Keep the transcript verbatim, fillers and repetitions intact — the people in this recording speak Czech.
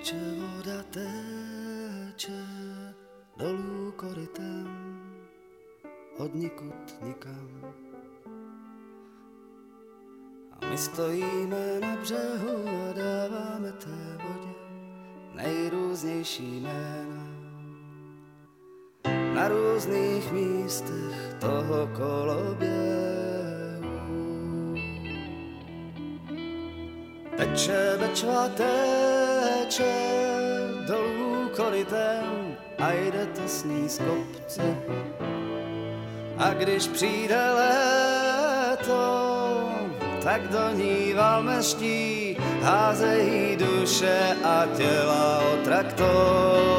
Teče voda, teče dolů korytem, odnikud nikam. A my stojíme na břehu a dáváme té vodě nejrůznější jména. Na různých místech toho koloběhu. Teče Bečva, teče dolů korytem a jde to s ní z kopce. A když přijde léto, tak do ní valmeští házejí duše a těla o traktor.